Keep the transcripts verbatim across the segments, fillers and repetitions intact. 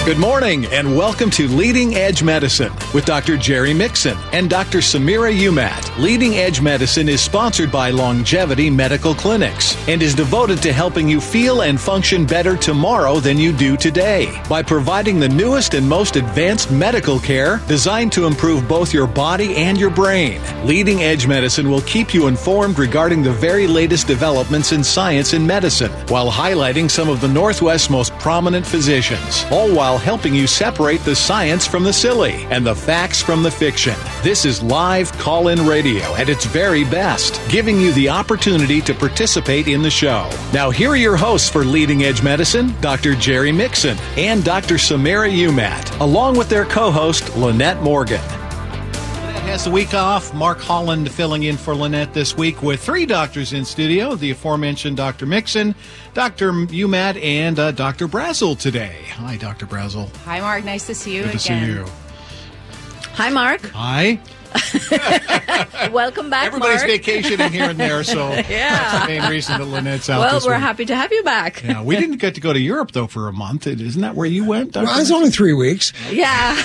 Good morning and welcome to Leading Edge Medicine with Doctor Jerry Mixon and Doctor Samira Umat. Leading Edge Medicine is sponsored by Longevity Medical Clinics and is devoted to helping you feel and function better tomorrow than you do today by providing the newest and most advanced medical care designed to improve both your body and your brain. Leading Edge Medicine will keep you informed regarding the very latest developments in science and medicine while highlighting some of the Northwest's most prominent physicians, all while helping you separate the science from the silly and the facts from the fiction. This is live call-in radio at its very best, giving you the opportunity to participate in the show. Now, here are your hosts for Leading Edge Medicine, Doctor Jerry Mixon and Doctor Samira Umat, along with their co-host, Lynette Morgan. Has the week off. Mark Holland filling in for Lynette this week with three doctors in studio, the aforementioned Doctor Mixon, Doctor Umat, and uh, Doctor Brazel today. Hi, Doctor Brazel. Hi, Mark. Nice to see you Good again. to see you. Hi, Mark. Hi. Welcome back, Everybody's Mark. vacationing here and there, so Yeah. that's the main reason that Lynette's out Well, this we're week. happy to have you back. Yeah, we didn't get to go to Europe, though, for a month. Isn't that where you went, Doctor Well, it's only three weeks. Yeah.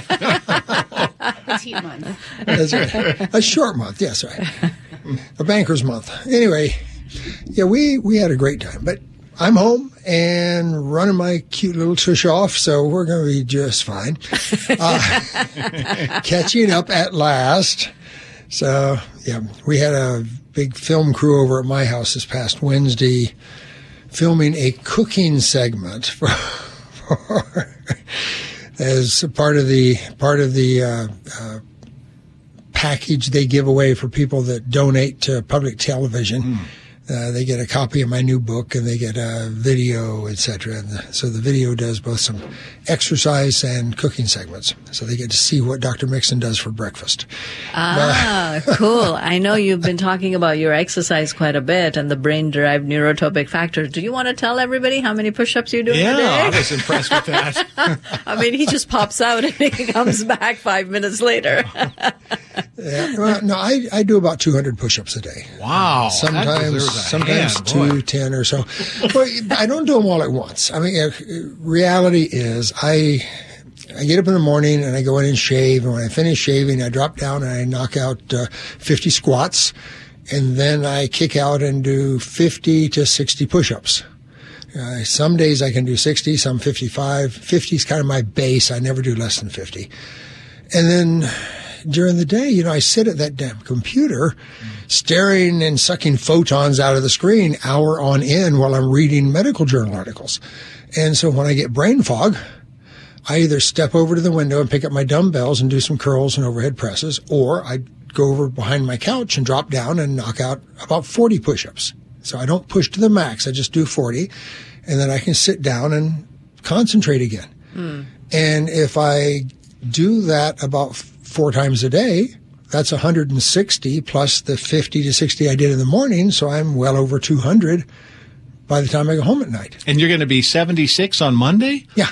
Petite month. That's right. A short month, yes, right. A banker's month. Anyway, yeah, we, we had a great time. But I'm home and running my cute little tush off, so we're going to be just fine. Uh, catching up at last. So, yeah, we had a big film crew over at my house this past Wednesday filming a cooking segment for, for as part of the part of the uh, uh, package they give away for people that donate to public television. Mm. Uh, they get a copy of my new book, and they get a video, et cetera. And the, so the video does both some exercise and cooking segments. So they get to see what Doctor Mixon does for breakfast. Ah, uh, cool. I know you've been talking about your exercise quite a bit and the brain-derived neurotropic factor. Do you want to tell everybody how many push-ups you do Yeah, a day? I was impressed with that. I mean, he just pops out and he comes back five minutes later. Yeah, well, no, I, I do about two hundred push-ups a day. Wow. Sometimes, sometimes hand, two, boy. ten or so. But I don't do them all at once. I mean, uh, reality is I I get up in the morning and I go in and shave. And when I finish shaving, I drop down and I knock out uh, fifty squats. And then I kick out and do fifty to sixty push-ups. Uh, some days I can do sixty, some fifty-five. fifty is kind of my base. I never do less than fifty. And then during the day, you know, I sit at that damn computer staring and sucking photons out of the screen hour on end while I'm reading medical journal articles. And so when I get brain fog, I either step over to the window and pick up my dumbbells and do some curls and overhead presses, or I go over behind my couch and drop down and knock out about forty push-ups. So I don't push to the max. I just do forty, and then I can sit down and concentrate again. Mm. And if I do that about four times a day, that's one hundred sixty plus the fifty to sixty I did in the morning, so I'm well over two hundred by the time I go home at night. And you're going to be seventy-six on Monday? Yeah.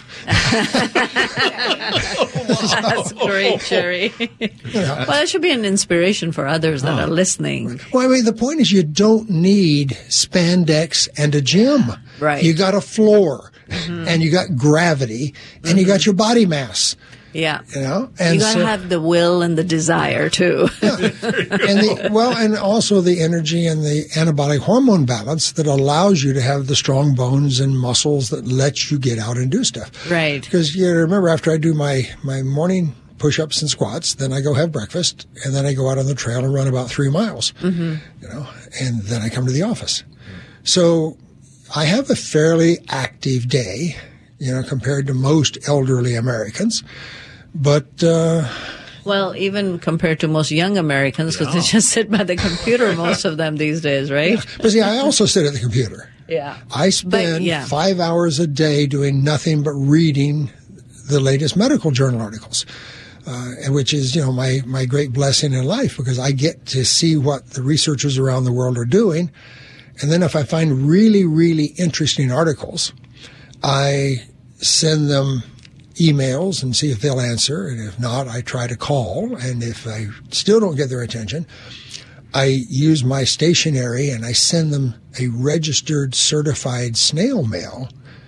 That's great, Jerry. Yeah. Well, it should be an inspiration for others that Oh. are listening. Well, I mean, the point is you don't need spandex and a gym. Right. You got a floor, mm-hmm. and you got gravity, and mm-hmm. you got your body mass. Yeah. You know, and you got to so, have the will and the desire too. Yeah. And the, well, and also the energy and the anabolic hormone balance that allows you to have the strong bones and muscles that let you get out and do stuff. Right. Because you remember, after I do my, my morning push-ups and squats, then I go have breakfast, and then I go out on the trail and run about three miles. Mm-hmm. You know, and then I come to the office. So I have a fairly active day, you know, compared to most elderly Americans. But, uh, well, even compared to most young Americans, because yeah. they just sit by the computer, most of them these days, right? Yeah. But see, I also sit at the computer. Yeah. I spend but, yeah. five hours a day doing nothing but reading the latest medical journal articles, uh, which is, you know, my, my great blessing in life, because I get to see what the researchers around the world are doing. And then if I find really, really interesting articles, I send them emails and see if they'll answer. And if not, I try to call. And if I still don't get their attention, I use my stationery and I send them a registered, certified snail mail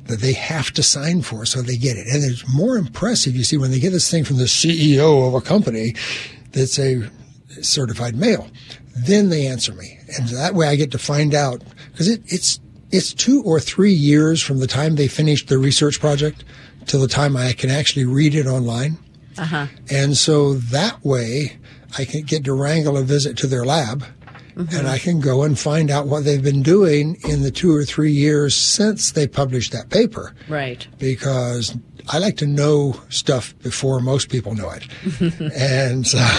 that they have to sign for so they get it. And it's more impressive, you see, when they get this thing from the C E O of a company that's a certified male. Then they answer me. And that way I get to find out, because it, it's it's two or three years from the time they finished the research project till the time I can actually read it online. Uh-huh. And so that way I can get to wrangle a visit to their lab. Mm-hmm. And I can go and find out what they've been doing in the two or three years since they published that paper. Right. Because I like to know stuff before most people know it. and so,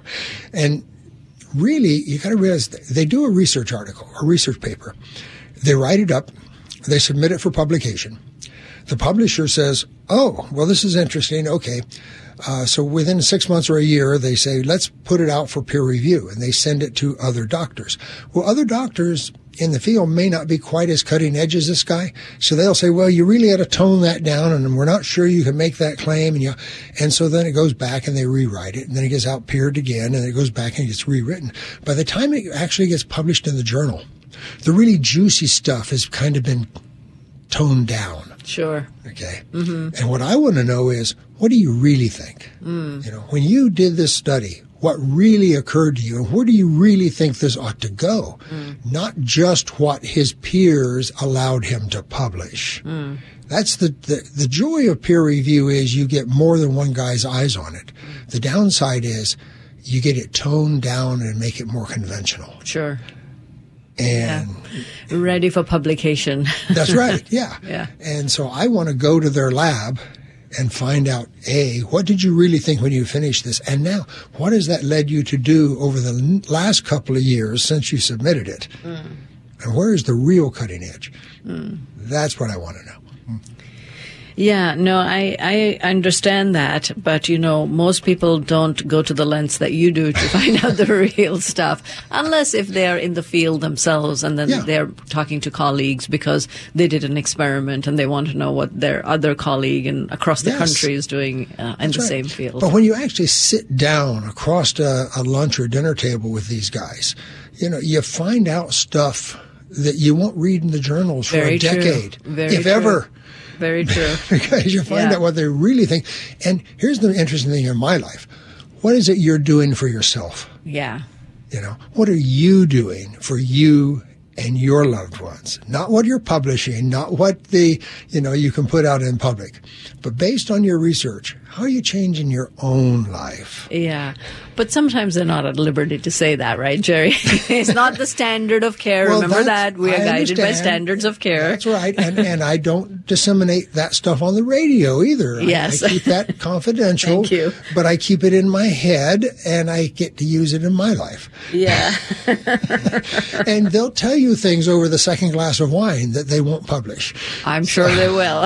and really, you got to realize they do a research article, a research paper. They write it up. They submit it for publication. The publisher says, oh, well, this is interesting. Okay. Uh, so within six months or a year, they say, let's put it out for peer review, and they send it to other doctors. Well, other doctors in the field may not be quite as cutting edge as this guy, so they'll say, well, you really ought to tone that down, and we're not sure you can make that claim. And, you, and so then it goes back and they rewrite it, and then it gets out peered again, and it goes back and it gets rewritten. By the time it actually gets published in the journal, the really juicy stuff has kind of been toned down. Sure. Okay. Mm-hmm. And what I want to know is, what do you really think? Mm. You know, when you did this study, what really occurred to you, and where do you really think this ought to go? Mm. Not just what his peers allowed him to publish. Mm. That's the, the the joy of peer review is you get more than one guy's eyes on it. Mm. The downside is you get it toned down and make it more conventional. Sure. And yeah. Ready for publication. That's right. Yeah. Yeah. And so I want to go to their lab and find out, A, what did you really think when you finished this? And now, what has that led you to do over the last couple of years since you submitted it? Mm. And where is the real cutting edge? Mm. That's what I want to know. Mm. Yeah, no, I, I understand that, but, you know, most people don't go to the lengths that you do to find out the real stuff, unless if they're in the field themselves and then yeah. they're talking to colleagues because they did an experiment and they want to know what their other colleague in, across the yes. country is doing uh, in the right. same field. But when you actually sit down across a, a lunch or dinner table with these guys, you know, you find out stuff that you won't read in the journals for Very a decade, true. Very if true. ever. Very true. Because you find yeah. out what they really think. And here's the interesting thing in my life. What is it you're doing for yourself? Yeah. You know, what are you doing for you and your loved ones? Not what you're publishing, not what the, you know, you can put out in public. But based on your research, how are you changing your own life? Yeah. But sometimes they're not at liberty to say that, right, Jerry? It's not the standard of care. Well, Remember that. We are I guided understand. by standards of care. That's right. And, and I don't disseminate that stuff on the radio either. Yes. I, I keep that confidential. Thank you. But I keep it in my head, and I get to use it in my life. Yeah. And they'll tell you things over the second glass of wine that they won't publish. I'm sure they will.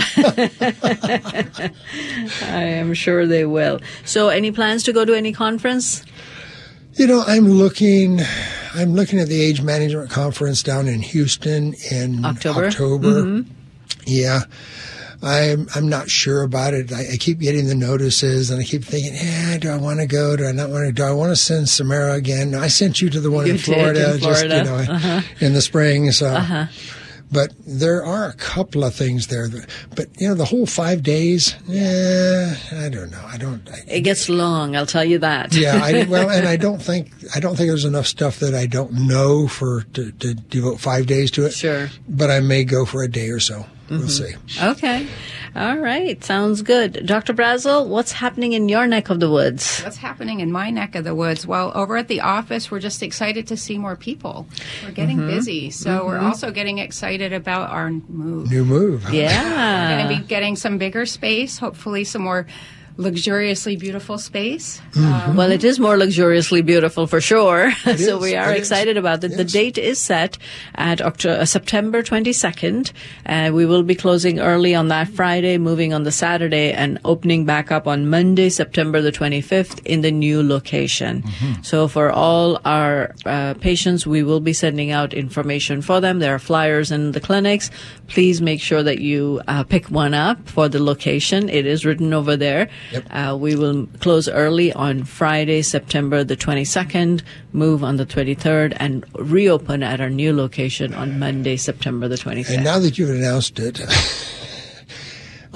I am sure they will. So any plans to go to any conference? You know, I'm looking I'm looking at the Age Management Conference down in Houston in October. October. Mm-hmm. Yeah. I'm I'm not sure about it. I, I keep getting the notices, and I keep thinking, yeah, do I want to go? Do I not want to? Do I want to send Samara again? No, I sent you to the one you in Florida, in Florida, just you know, uh-huh. in the spring. So, uh-huh. But there are a couple of things there. That, but you know, the whole five days, yeah, I don't know. I don't. I, it gets long. I'll tell you that. Yeah. I, well, and I don't think I don't think there's enough stuff that I don't know for to, to devote five days to it. Sure. But I may go for a day or so. Mm-hmm. We'll see. Okay. All right. Sounds good. Doctor Brazel, what's happening in your neck of the woods? What's happening in my neck of the woods? Well, over at the office, we're just excited to see more people. We're getting mm-hmm. busy. So mm-hmm. we're also getting excited about our move. New move. Huh? Yeah. We're going to be getting some bigger space, hopefully some more luxuriously beautiful space. Mm-hmm. Um, well, it is more luxuriously beautiful for sure. So is, we are excited is. about it. Yes. The date is set at October, uh, September twenty-second. Uh, we will be closing early on that Friday, moving on the Saturday, and opening back up on Monday, September the twenty-fifth in the new location. Mm-hmm. So for all our uh, patients, we will be sending out information for them. There are flyers in the clinics. Please make sure that you uh, pick one up for the location. It is written over there. Yep. Uh, we will close early on Friday, September the twenty-second, move on the twenty-third, and reopen at our new location on Monday, September the twenty-fifth. And now that you've announced it,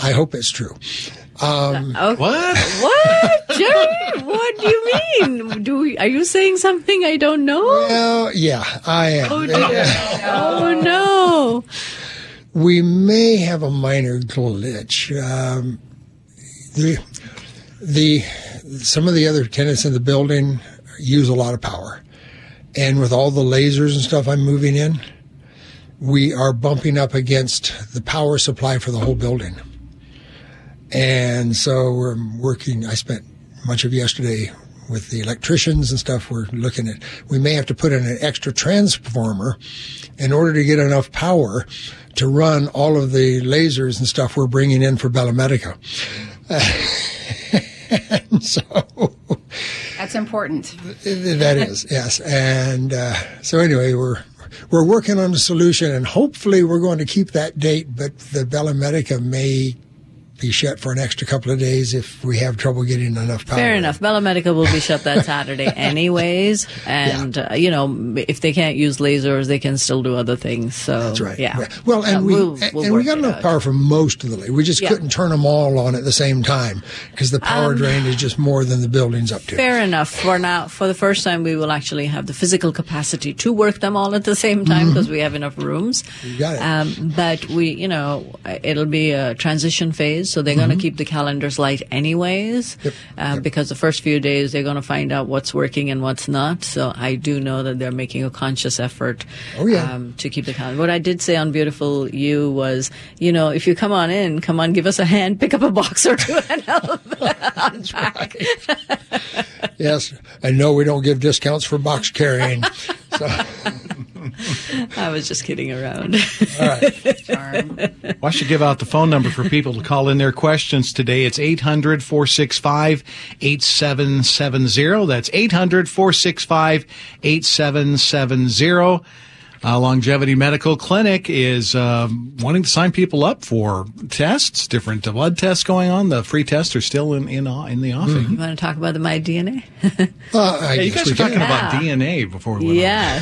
I hope it's true. Um, Oh, What? what, Jerry? What do you mean? Do we, are you saying something I don't know? well, yeah, I am. Oh, dear. Oh no! We may have a minor glitch. Um, the the some of the other tenants in the building use a lot of power, and with all the lasers and stuff I'm moving in, we are bumping up against the power supply for the whole building. And so we're working. I spent much of yesterday with the electricians and stuff. We're looking at, we may have to put in an extra transformer in order to get enough power to run all of the lasers and stuff we're bringing in for Bella Medica. And so That's important. that is, yes. And uh, so anyway, we're we're working on a solution, and hopefully we're going to keep that date, but the Bella Medica may be shut for an extra couple of days if we have trouble getting enough power. Fair enough. Bella Medica will be shut that Saturday anyways. And, Yeah. uh, you know, if they can't use lasers, they can still do other things. So, That's right. yeah. Yeah. Well, and Uh, we we'll- and, we'll and we work got it enough out. power for most of the lane. We just Yeah. couldn't turn them all on at the same time because the power Um, drain is just more than the building's up to. Fair enough. For now, for the first time, we will actually have the physical capacity to work them all at the same time because we have enough rooms. You got it. Um, but we, you know, it'll be a transition phase, so they're going to keep the calendars light anyways. Yep. Uh, Yep. Because the first few days they're going to find out what's working and what's not. So I do know that they're making a conscious effort Oh, yeah. um, to keep the calendar. What I did say on Beautiful You was, you know, if you come on in, come on, give us a hand, pick up a box or two and help unpack. Yes, I know we don't give discounts for box carrying. So, I was just kidding around. all right. Charm. Well, I should give out the phone number for people to call in their questions today. It's eight hundred, four six five, eight seven seven zero. That's eight hundred, four six five, eight seven seven zero. Uh, Longevity Medical Clinic is uh, wanting to sign people up for tests, different blood tests going on. The free tests are still in in, in the offing. You want to talk about the My D N A? Uh, I Yeah, you guess guys we were talking can. about Yeah. D N A before we went on.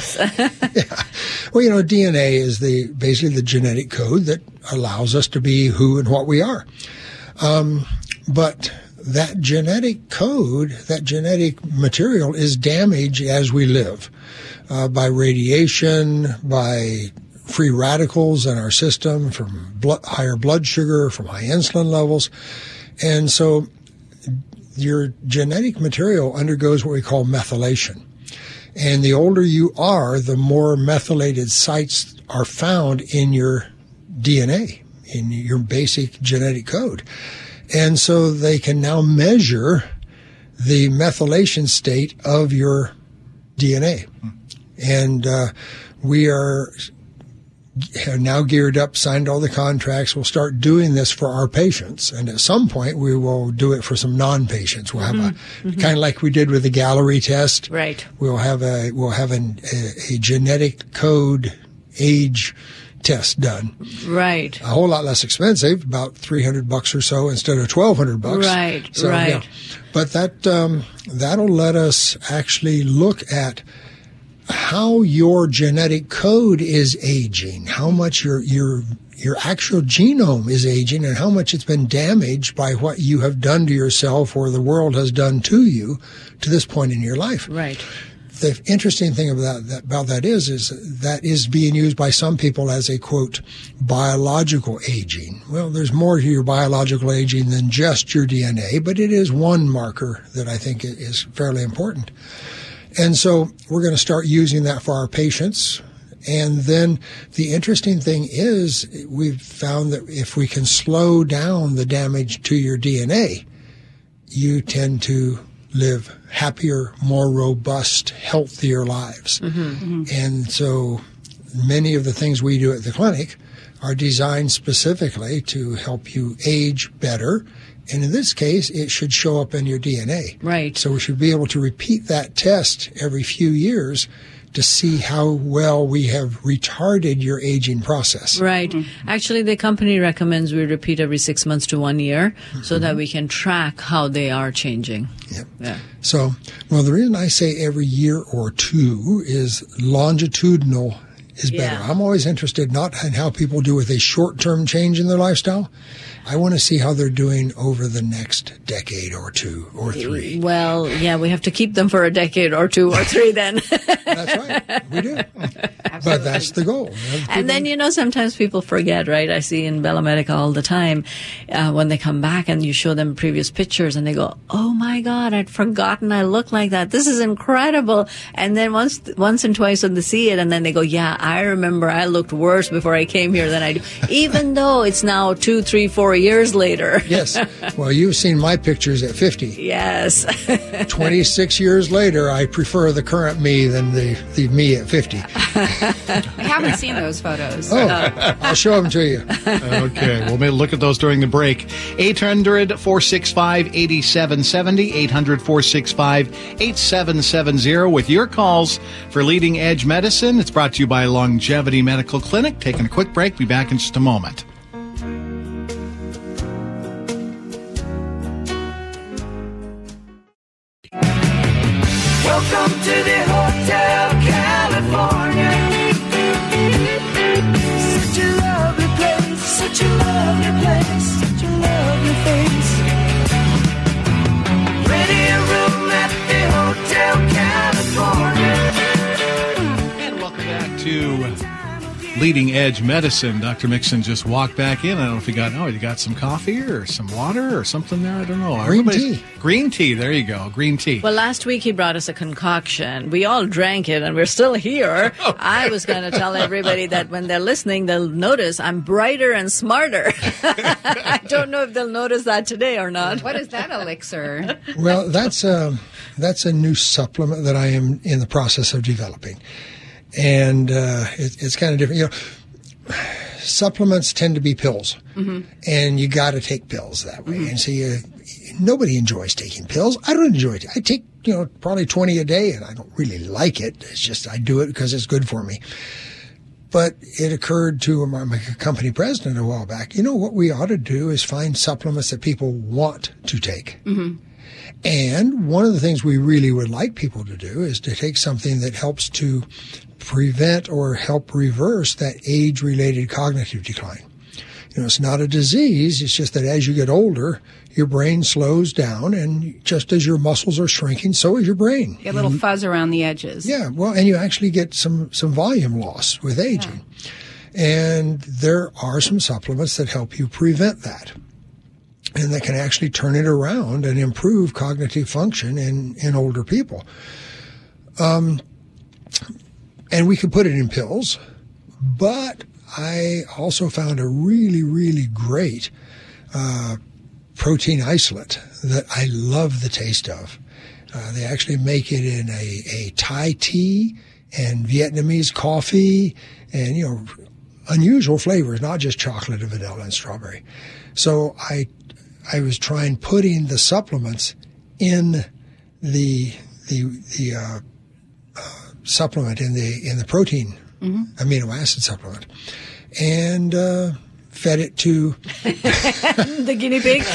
Yes. Well, you know, D N A is the basically the genetic code that allows us to be who and what we are. Um, but that genetic code, that genetic material, is damaged as we live uh, by radiation, by free radicals in our system, from blood, higher blood sugar, from high insulin levels, and so your genetic material undergoes what we call methylation. And the older you are, the more methylated sites are found in your D N A, in your basic genetic code. And so they can now measure the methylation state of your D N A. And uh, we are have now geared up, signed all the contracts. We'll start doing this for our patients. And at some point, we will do it for some non-patients. We'll have mm-hmm. a, mm-hmm. kind of like we did with the Gallery test. Right. We'll have a, we'll have an, a, a genetic code age test done. Right. A whole lot less expensive, about three hundred bucks or so instead of twelve hundred bucks. Right, So, right. yeah. But that, um, that'll let us actually look at how your genetic code is aging, how much your your your actual genome is aging, and how much it's been damaged by what you have done to yourself or the world has done to you to this point in your life. Right. The interesting thing about that, about that is, is that is being used by some people as a, quote, biological aging. Well, there's more to your biological aging than just your D N A, but it is one marker that I think is fairly important. And so we're going to start using that for our patients. And then the interesting thing is we've found that if we can slow down the damage to your D N A, you tend to live happier, more robust, healthier lives. Mm-hmm, mm-hmm. And so many of the things we do at the clinic are designed specifically to help you age better. And in this case, it should show up in your D N A. Right. So we should be able to repeat that test every few years to see how well we have retarded your aging process. Right. Mm-hmm. Actually, the company recommends we repeat every six months to one year mm-hmm. so that we can track how they are changing. Yep. Yeah. So, well, the reason I say every year or two is longitudinal is better. Yeah. I'm always interested not in how people do with a short-term change in their lifestyle. I want to see how they're doing over the next decade or two or three. Well, yeah, we have to keep them for a decade or two or three then. That's right. We do. But that's the goal. And then, you know, sometimes people forget, right? I see in Bella Medica all the time uh, when they come back and you show them previous pictures and they go, oh my God, I'd forgotten I look like that. This is incredible. And then once once and twice when they see it and then they go, yeah, I remember I looked worse before I came here than I do. Even though it's now two, three, four years later. Yes. Well, you've seen my pictures at fifty. Yes. twenty-six years later, I prefer the current me than the, the me at fifty. I haven't seen those photos. Oh, I'll show them to you. Okay, we'll maybe look at those during the break. eight hundred, four six five, eight seven seven zero, eight hundred, four six five, eight seven seven zero with your calls for Leading Edge Medicine. It's brought to you by Longevity Medical Clinic. Taking a quick break. Be back in just a moment. Welcome to the Hotel California. Such a lovely place, such a lovely place, such a lovely face. Ready a room at the Hotel California. And welcome back to Leading Edge Medicine. Doctor Mixon just walked back in. I don't know if you got, oh, you got some coffee or some water or something there. I don't know. Green Everybody's- tea. Green tea. There you go. Green tea. Well, last week he brought us a concoction. We all drank it, and we're still here. Okay. I was going to tell everybody that when they're listening, they'll notice I'm brighter and smarter. I don't know if they'll notice that today or not. What is that elixir? Well, that's a, that's a new supplement that I am in the process of developing. And uh, it, it's kind of different. You know, supplements tend to be pills, mm-hmm. and you got to take pills that way. Mm-hmm. And so you, nobody enjoys taking pills. I don't enjoy it. I take, you know, probably twenty a day, and I don't really like it. It's just I do it because it's good for me. But it occurred to my, my company president a while back, you know, what we ought to do is find supplements that people want to take. Mm-hmm. And one of the things we really would like people to do is to take something that helps to prevent or help reverse that age-related cognitive decline. You know, it's not a disease. It's just that as you get older, your brain slows down, and just as your muscles are shrinking, so is your brain. Get a little fuzz around the edges. Yeah, well, and you actually get some, some volume loss with aging. Yeah. And there are some supplements that help you prevent that, and that can actually turn it around and improve cognitive function in, in older people. Um, and we could put it in pills, but I also found a really, really great uh, protein isolate that I love the taste of. Uh, they actually make it in a, a Thai tea and Vietnamese coffee and, you know, unusual flavors, not just chocolate and vanilla and strawberry. So I I was trying putting the supplements in the the the uh, uh, supplement in the in the protein mm-hmm. amino acid supplement, and uh, fed it to the guinea pig.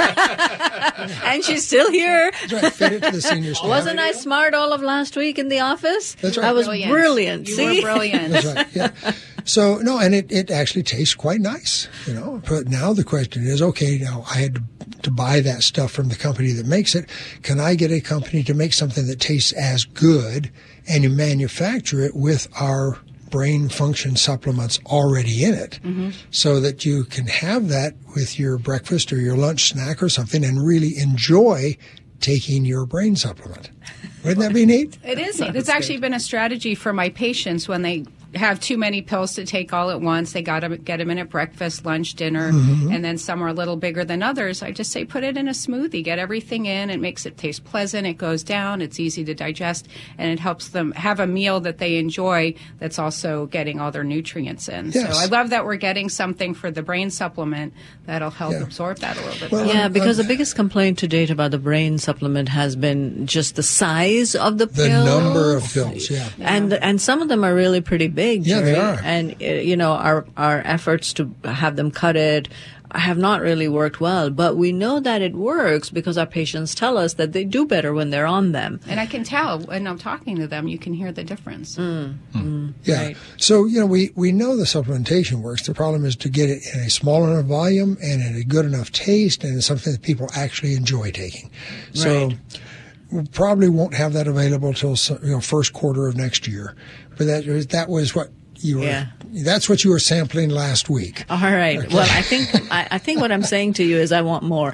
And she's still here. That's right, fed it to the senior staff. Wasn't I smart all of last week in the office? That's right. I was Brilliant. brilliant. You See? were brilliant. That's right. Yeah. So no, and it, it actually tastes quite nice, you know. But now the question is, okay, now I had to, to buy that stuff from the company that makes it. Can I get a company to make something that tastes as good, and you manufacture it with our brain function supplements already in it, mm-hmm. so that you can have that with your breakfast or your lunch snack or something and really enjoy taking your brain supplement. Wouldn't that be neat? It is neat. It's actually been a strategy for my patients when they have too many pills to take all at once. They got to get them in at breakfast, lunch, dinner, mm-hmm. and then some are a little bigger than others. I just say put it in a smoothie. Get everything in. It makes it taste pleasant. It goes down. It's easy to digest, and it helps them have a meal that they enjoy that's also getting all their nutrients in. Yes. So I love that we're getting something for the brain supplement that'll help Yeah. absorb that a little bit Well, better. Yeah, because the biggest complaint to date about the brain supplement has been just the size of the The pills. number of pills, yeah. And and some of them are really pretty big. Yeah, they Jerry. are. And, uh, you know, our, our efforts to have them cut it have not really worked well. But we know that it works because our patients tell us that they do better when they're on them. And I can tell when I'm talking to them, you can hear the difference. Mm. Mm. Yeah. Right. So, you know, we, we know the supplementation works. The problem is to get it in a small enough volume and in a good enough taste and something that people actually enjoy taking. So Right. we probably won't have that available till, you know, first quarter of next year. But that was, that was what you were, Yeah. that's what you were sampling last week. All right. Okay. Well, I think I, I think what I'm saying to you is I want more.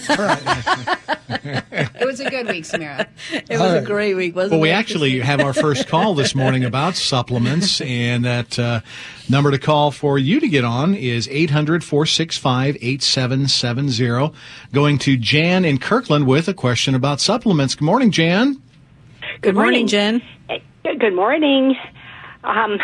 It was a good week, Samira. It was All a right. great week, wasn't Well, it? we actually have our first call this morning about supplements, and that uh, number to call for you to get on is eight hundred, four six five, eight seven seven zero. Going to Jan in Kirkland with a question about supplements. Good morning, Jan. Good morning, Jen. Uh, Good morning. Um,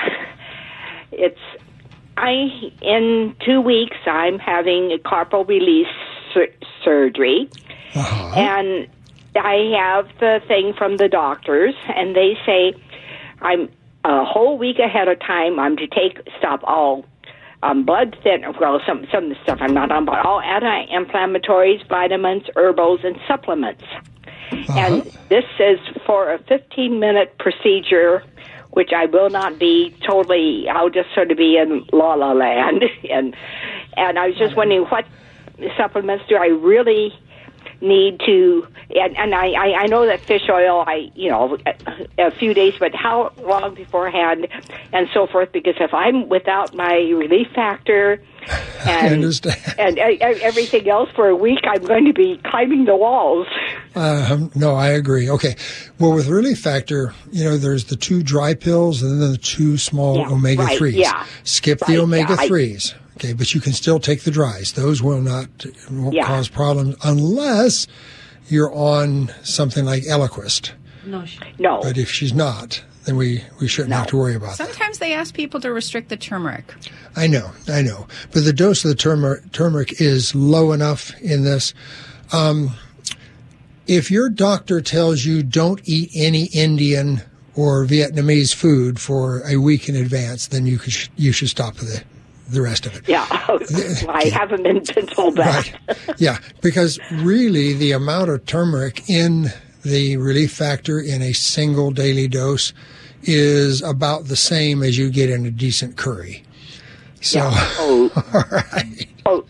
it's I in two weeks. I'm having a carpal release sur- surgery, Uh-huh. and I have the thing from the doctors, and they say I'm a whole week ahead of time. I'm to take stop all um, blood thinner. Well, some some of the stuff I'm not on, but all anti-inflammatories, vitamins, herbals, and supplements. And this is for a fifteen minute procedure, which I will not be totally, I'll just sort of be in la la land. and and I was just wondering, what supplements do I really need to, and, and I, I, I know that fish oil, I, you know, a, a few days, but how long beforehand and so forth, because if I'm without my relief factor I and, understand. and uh, everything else for a week, I'm going to be climbing the walls. Uh, no, I agree. Okay. Well, with Relief Factor, you know, there's the two dry pills and then the two small Yeah, omega right, threes. yeah. Skip the Right, omega yeah, I- threes. Okay, but you can still take the dries. Those will not won't Yeah. cause problems unless you're on something like Eliquist. No, sh- No. But if she's not, then we, we shouldn't have to worry about that. Sometimes they ask people to restrict the turmeric. I know, I know. But the dose of the turmeric, turmeric is low enough in this. Um, if your doctor tells you don't eat any Indian or Vietnamese food for a week in advance, then you could, you should stop the the rest of it. Yeah, I haven't been told that. Right. Yeah, because really the amount of turmeric in the Relief Factor in a single daily dose is about the same as you get in a decent curry. So, Yeah. Oh. all right. Oh,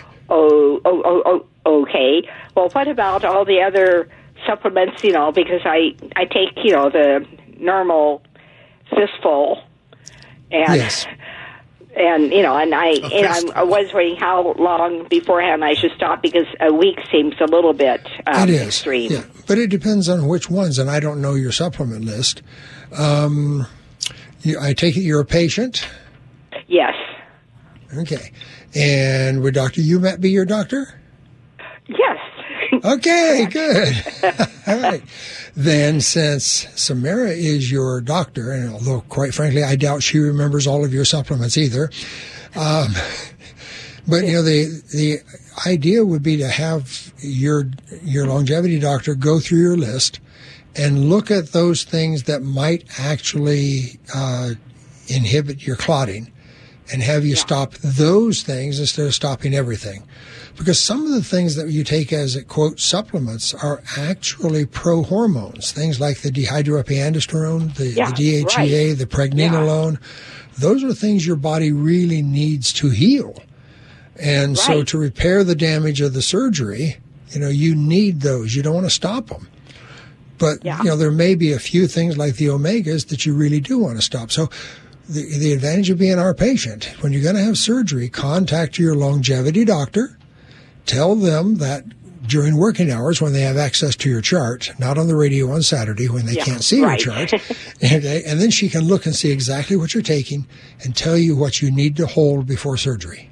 oh, oh, oh, oh, okay. Well, what about all the other supplements, you know, because I, I take, you know, the normal fistful and, Yes. and, you know, and I, and I'm, I was wondering how long beforehand I should stop because a week seems a little bit um, It is. extreme. Yeah, but it depends on which ones, and I don't know your supplement list. Um, you, I take it you're a patient? Yes. Okay. And would Doctor Umat be your doctor? Yes. Okay, good. All right. Then, since Samira is your doctor, and although quite frankly, I doubt she remembers all of your supplements either, um, but you know, the the idea would be to have your your longevity doctor go through your list and look at those things that might actually uh, inhibit your clotting, and have you stop those things instead of stopping everything. Because some of the things that you take as, quote, supplements are actually pro-hormones. Things like the dehydroepiandrosterone, the, Yeah, the D H E A, right. the pregnenolone. Those are things your body really needs to heal. And so Right. to repair the damage of the surgery, you know, you need those. You don't want to stop them. But, Yeah. you know, there may be a few things like the omegas that you really do want to stop. So the, the advantage of being our patient, when you're going to have surgery, contact your longevity doctor. Tell them that during working hours when they have access to your chart, not on the radio on Saturday when they Yeah, can't see right. your chart, okay, and then she can look and see exactly what you're taking and tell you what you need to hold before surgery.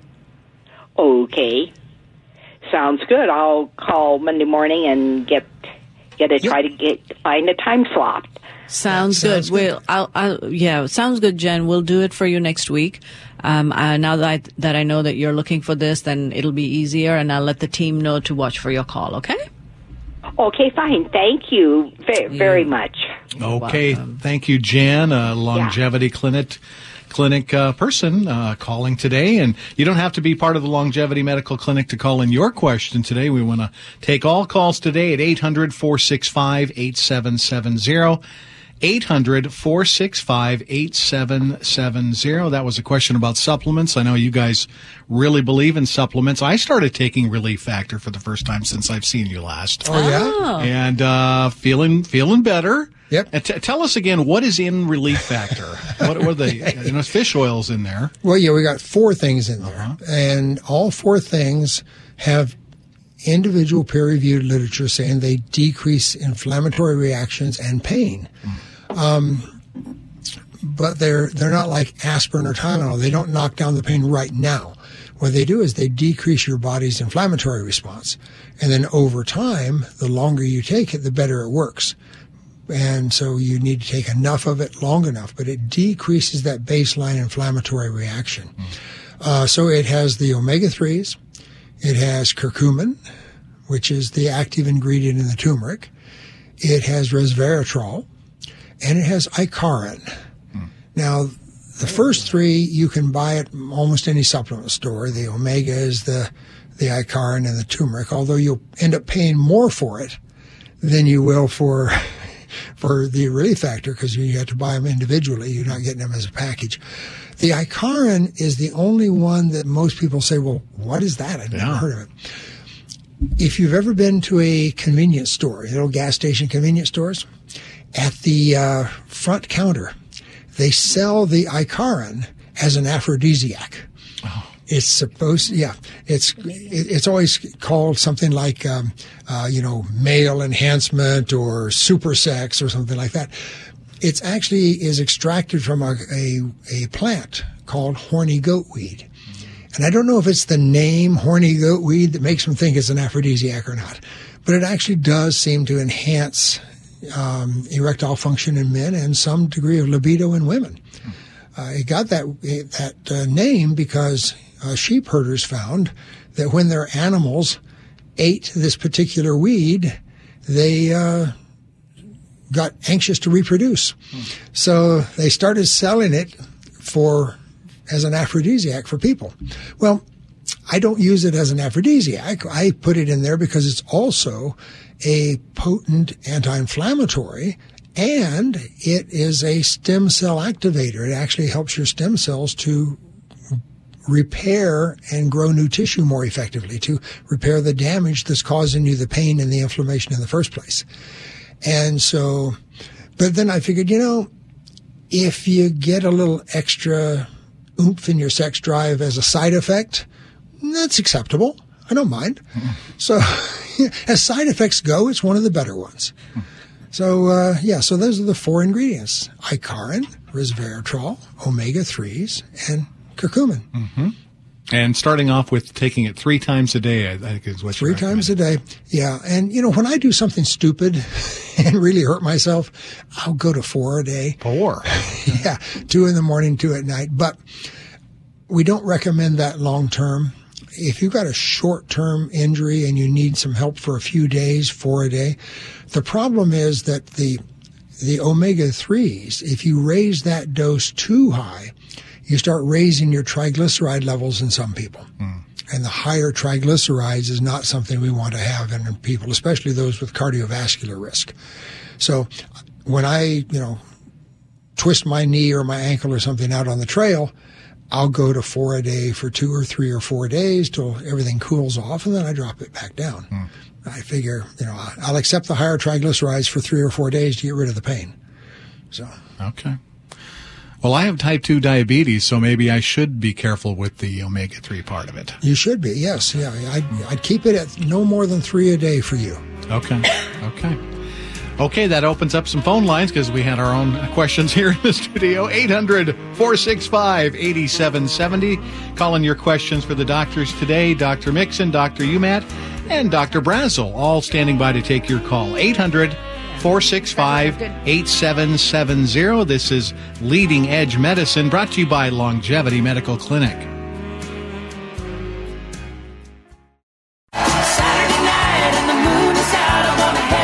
Okay. Sounds good. I'll call Monday morning and get get a try to get find a time slot. Sounds, Sounds good. good. We'll, I'll, I'll, yeah, sounds good, Jen. We'll do it for you next week. Um, uh, now that I, that I know that you're looking for this, then it'll be easier, and I'll let the team know to watch for your call. Okay? Okay, fine. Thank you very, very much. Okay, thank you, Jan, a longevity Yeah. clinic clinic uh, person uh, calling today. And you don't have to be part of the Longevity Medical Clinic to call in your question today. We want to take all calls today at eight hundred, four six five, eight seven seven zero. eight hundred, four six five, eight seven seven zero. That was a question about supplements. I know you guys really believe in supplements. I started taking Relief Factor for the first time since I've seen you last. Oh, yeah? And uh, feeling feeling better. Yep. And t- tell us again, what is in Relief Factor? What were the, you know, fish oils in there? Well, yeah, we got four things in there. Uh-huh. And all four things have individual peer-reviewed literature saying they decrease inflammatory reactions and pain. Mm. Um, but they're they're not like aspirin or Tylenol. They don't knock down the pain right now. What they do is they decrease your body's inflammatory response. And then over time, the longer you take it, the better it works. And so you need to take enough of it long enough, but it decreases that baseline inflammatory reaction. Mm. Uh, so it has the omega threes. It has curcumin, which is the active ingredient in the turmeric. It has resveratrol, and it has icariin. Mm. Now, the first three you can buy at almost any supplement store. The omega is the, the icariin and the turmeric, although you'll end up paying more for it than you will for for the Relief Factor because you have to buy them individually. You're not getting them as a package. The icariin is the only one that most people say, well, what is that? I've never Yeah. heard of it. If you've ever been to a convenience store, little gas station convenience stores, at the uh, front counter, they sell the icariin as an aphrodisiac. Oh. It's supposed, yeah, it's it's always called something like, um, uh, you know, male enhancement or super sex or something like that. It's actually is extracted from a, a, a plant called horny goatweed. And I don't know if it's the name horny goatweed that makes them think it's an aphrodisiac or not, but it actually does seem to enhance um, erectile function in men and some degree of libido in women. Uh, it got that that uh, name because uh, sheep herders found that when their animals ate this particular weed, they uh, got anxious to reproduce. Hmm. So they started selling it for as an aphrodisiac for people. Well, I don't use it as an aphrodisiac. I put it in there because it's also a potent anti-inflammatory, and it is a stem cell activator. It actually helps your stem cells to repair and grow new tissue more effectively, to repair the damage that's causing you the pain and the inflammation in the first place. And so, but then I figured, you know, if you get a little extra oomph in your sex drive as a side effect, that's acceptable. I don't mind. Mm-hmm. So as side effects go, it's one of the better ones. Mm-hmm. So, uh, yeah, so those are the four ingredients: icariin, resveratrol, omega threes, and curcumin. Mm-hmm. And starting off with taking it three times a day, I think is what Three you're times a day, yeah. And, you know, when I do something stupid and really hurt myself, I'll go to four a day. Four? Yeah, two in the morning, two at night. But we don't recommend that long term. If you've got a short-term injury and you need some help for a few days, four a day, the problem is that the the omega threes, if you raise that dose too high, you start raising your triglyceride levels in some people. Mm. And the higher triglycerides is not something we want to have in people, especially those with cardiovascular risk. So when I, you know, twist my knee or my ankle or something out on the trail, I'll go to four a day for two or three or four days till everything cools off, and then I drop it back down. Mm. I figure, you know, I'll accept the higher triglycerides for three or four days to get rid of the pain. So okay. Well, I have type two diabetes, so maybe I should be careful with the omega three part of it. You should be, yes. Yeah, I'd, I'd keep it at no more than three a day for you. Okay. Okay. Okay, that opens up some phone lines because we had our own questions here in the studio. eight hundred, four six five, eight seven seven zero. Calling your questions for the doctors today. Doctor Mixon, Doctor Umat, and Doctor Brazel, all standing by to take your call. eight hundred, four six five, eight seven seven zero. This is Leading Edge Medicine, brought to you by Longevity Medical Clinic. Saturday night and the moon is out. I wanna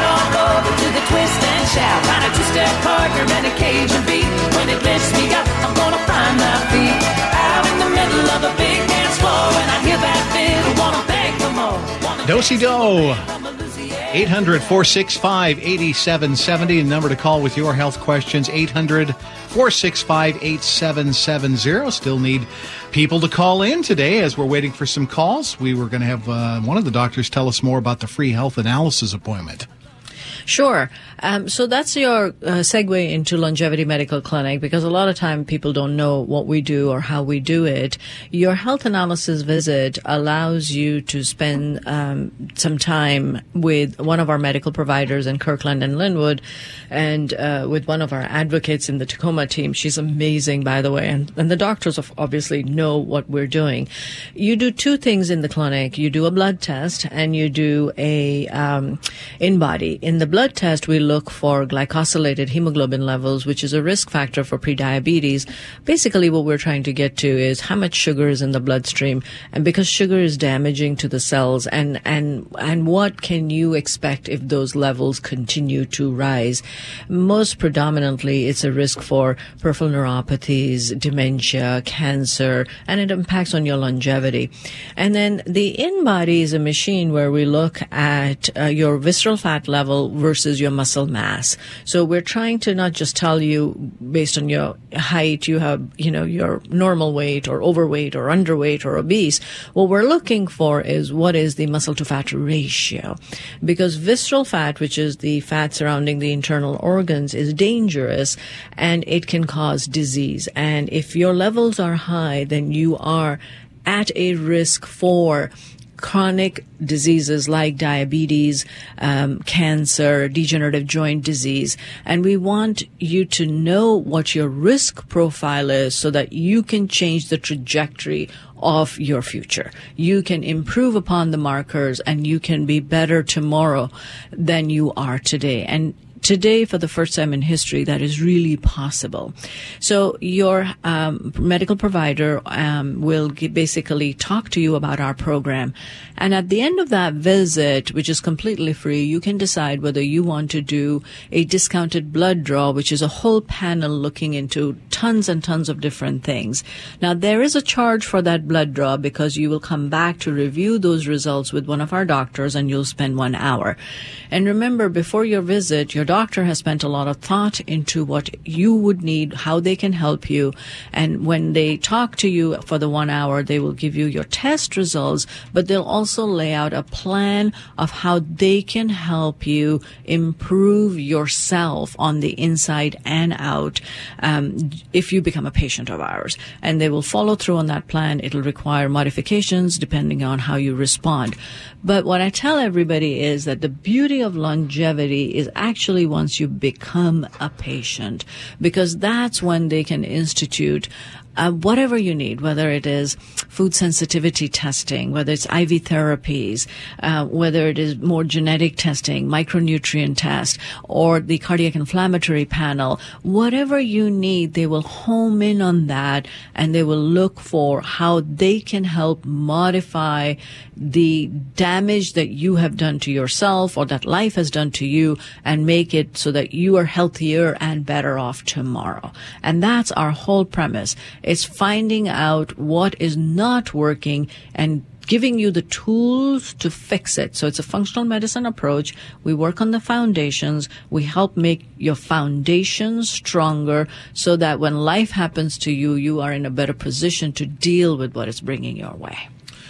Norwegian beat. When it lifts me up, I'm gonna find my feet. Out in the middle of a big dance floor, and I hear that fiddle, wanna beg for more. Wanna Do-si-do. eight hundred, four six five, eight seven seven zero. The number to call with your health questions, eight hundred, four six five, eight seven seven zero. Still need people to call in today as we're waiting for some calls. We were going to have uh, one of the doctors tell us more about the free health analysis appointment. Sure. Um, so that's your uh, segue into Longevity Medical Clinic, because a lot of time people don't know what we do or how we do it. Your health analysis visit allows you to spend um, some time with one of our medical providers in Kirkland and Linwood, and uh, with one of our advocates in the Tacoma team. She's amazing, by the way, and, and the doctors obviously know what we're doing. You do two things in the clinic. You do a blood test and you do a um, in-body. In the blood test, we look for glycosylated hemoglobin levels, which is a risk factor for prediabetes. Basically, what we're trying to get to is how much sugar is in the bloodstream, and because sugar is damaging to the cells, and and and what can you expect if those levels continue to rise? Most predominantly, it's a risk for peripheral neuropathies, dementia, cancer, and it impacts on your longevity. And then the in-body is a machine where we look at uh, your visceral fat level versus your muscle mass. So we're trying to not just tell you based on your height, you have, you know, your normal weight or overweight or underweight or obese. What we're looking for is what is the muscle to fat ratio, because visceral fat, which is the fat surrounding the internal organs, is dangerous and it can cause disease. And if your levels are high, then you are at a risk for chronic diseases like diabetes, um, cancer, degenerative joint disease. And we want you to know what your risk profile is so that you can change the trajectory of your future. You can improve upon the markers and you can be better tomorrow than you are today. And today, for the first time in history, that is really possible. So your um, medical provider um, will g- basically talk to you about our program. And at the end of that visit, which is completely free, you can decide whether you want to do a discounted blood draw, which is a whole panel looking into tons and tons of different things. Now, there is a charge for that blood draw because you will come back to review those results with one of our doctors and you'll spend one hour. And remember, before your visit, your doctor has spent a lot of thought into what you would need, how they can help you. And when they talk to you for the one hour, they will give you your test results, but they'll also lay out a plan of how they can help you improve yourself on the inside and out um, if you become a patient of ours. And they will follow through on that plan. It'll require modifications depending on how you respond. But what I tell everybody is that the beauty of longevity is actually once you become a patient, because that's when they can institute Uh, whatever you need, whether it is food sensitivity testing, whether it's I V therapies, uh, whether it is more genetic testing, micronutrient test, or the cardiac inflammatory panel, whatever you need, they will home in on that and they will look for how they can help modify the damage that you have done to yourself or that life has done to you and make it so that you are healthier and better off tomorrow. And that's our whole premise. It's finding out what is not working and giving you the tools to fix it. So it's a functional medicine approach. We work on the foundations. We help make your foundations stronger so that when life happens to you, you are in a better position to deal with what is bringing your way.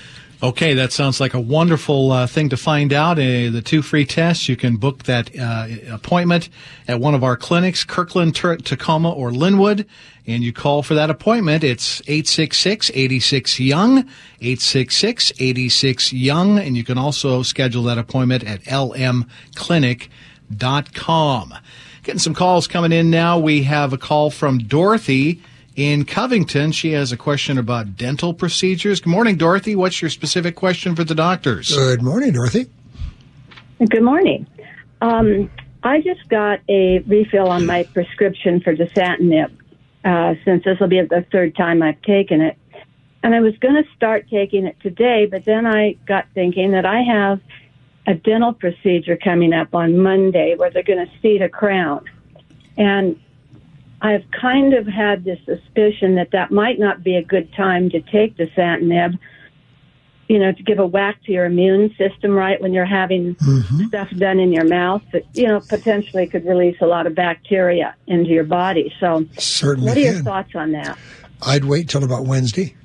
Okay, that sounds like a wonderful uh, thing to find out. Uh, the two free tests, you can book that uh, appointment at one of our clinics, Kirkland, T- Tacoma, or Linwood, and you call for that appointment. It's eight six six, eight six, YOUNG, eight six six, eight six, YOUNG, and you can also schedule that appointment at l m clinic dot com. Getting some calls coming in now. We have a call from Dorothy in Covington. She has a question about dental procedures. Good morning, Dorothy. What's your specific question for the doctors? Good morning, Dorothy. Good morning. Um, I just got a refill on my prescription for dasatinib, uh, since this will be the third time I've taken it. And I was going to start taking it today, but then I got thinking that I have a dental procedure coming up on Monday where they're going to seat a crown. And I've kind of had this suspicion that that might not be a good time to take the Dasatinib, you know, to give a whack to your immune system, right, when you're having mm-hmm. stuff done in your mouth that, you know, potentially could release a lot of bacteria into your body. So Certainly what are your can. thoughts on that? I'd wait till about Wednesday.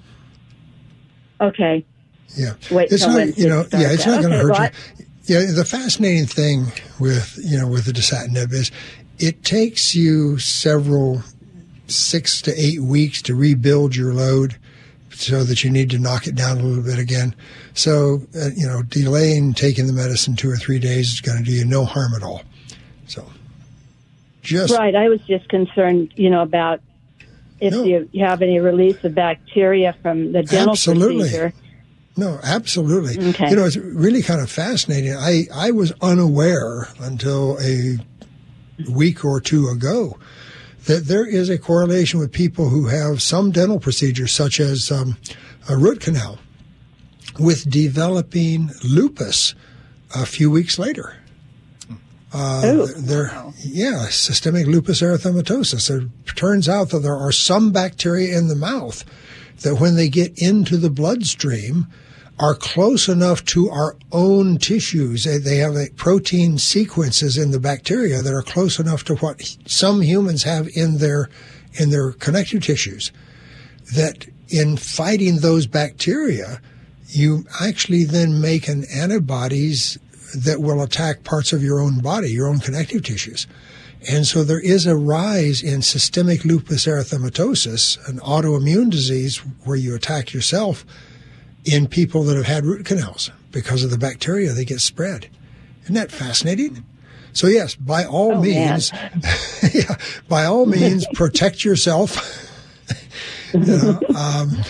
Okay. Yeah. Wait it's till not, Wednesday you know, to start yeah, it's that. not going to Okay, hurt well, you. Yeah, the fascinating thing with, you know, with the Dasatinib is it takes you several, six to eight weeks to rebuild your load so that you need to knock it down a little bit again. So, uh, you know, delaying taking the medicine two or three days is going to do you no harm at all. So, just... Right, I was just concerned, you know, about if No. you, you have any release of bacteria from the dental Absolutely. procedure. No, absolutely. Okay. You know, it's really kind of fascinating. I, I was unaware until a week or two ago that there is a correlation with people who have some dental procedures, such as um, a root canal, with developing lupus a few weeks later. Uh, oh, they're, wow. Yeah, systemic lupus erythematosus. It turns out that there are some bacteria in the mouth that when they get into the bloodstream are close enough to our own tissues. They, they have a protein sequences in the bacteria that are close enough to what some humans have in their in their connective tissues, that in fighting those bacteria, you actually then make an antibodies that will attack parts of your own body, your own connective tissues. And so there is a rise in systemic lupus erythematosus, an autoimmune disease where you attack yourself, in people that have had root canals because of the bacteria that get spread. Isn't that fascinating? So yes, by all Oh, means, yeah, by all means, protect yourself. you know, um,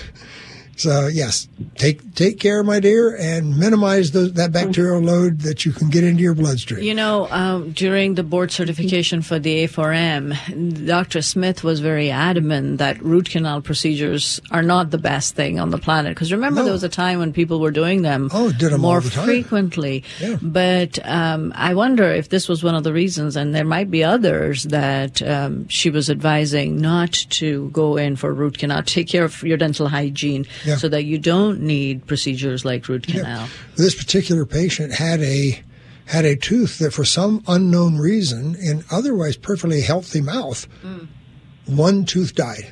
so yes, take take care, my dear, and minimize the, that bacterial load that you can get into your bloodstream. You know, um, during the board certification for the A four M, Doctor Smith was very adamant that root canal procedures are not the best thing on the planet. Because remember, No. there was a time when people were doing them Oh, did them more all the time. frequently. Yeah. But um, I wonder if this was one of the reasons, and there might be others, that um, she was advising not to go in for root canal. Take care of your dental hygiene Yeah. so that you don't need procedures like root canal. Yeah. This particular patient had a had a tooth that, for some unknown reason, in otherwise perfectly healthy mouth, Mm. one tooth died,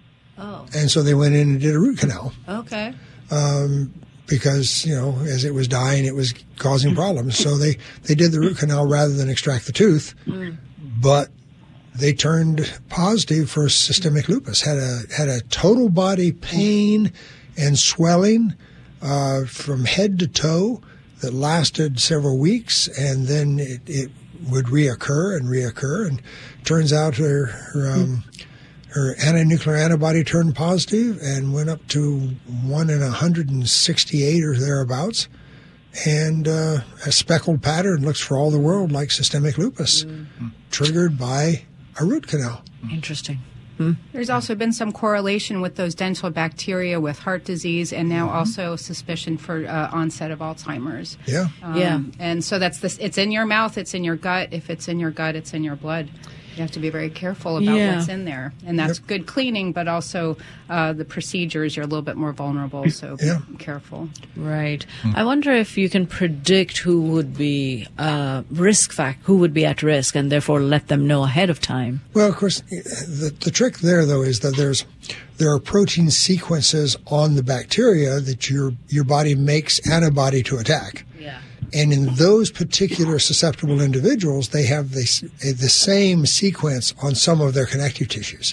Oh, and so they went in and did a root canal okay. um, because, you know, as it was dying, it was causing problems. So they they did the root canal rather than extract the tooth, Mm. but they turned positive for systemic lupus. Had a had a total body pain and swelling uh, from head to toe that lasted several weeks, and then it, it would reoccur and reoccur. And turns out her her, um, her anti-nuclear antibody turned positive and went up to one in one hundred sixty-eight or thereabouts, and uh, a speckled pattern looks for all the world like systemic lupus, mm-hmm. triggered by a root canal. Interesting. There's also been some correlation with those dental bacteria with heart disease, and now also suspicion for uh, onset of Alzheimer's. Yeah. Um, Yeah. And so that's this. It's in your mouth. It's in your gut. If it's in your gut, it's in your blood. You have to be very careful about Yeah. what's in there, and that's Yep. good cleaning. But also uh, the procedures, you're a little bit more vulnerable. So Yeah. be careful. Right. I wonder if you can predict who would be uh, risk fact, who would be at risk, and therefore let them know ahead of time. Well, of course, the, the trick there, though, is that there's there are protein sequences on the bacteria that your your body makes antibody to attack. Yeah. And in those particular susceptible individuals, they have this, the same sequence on some of their connective tissues.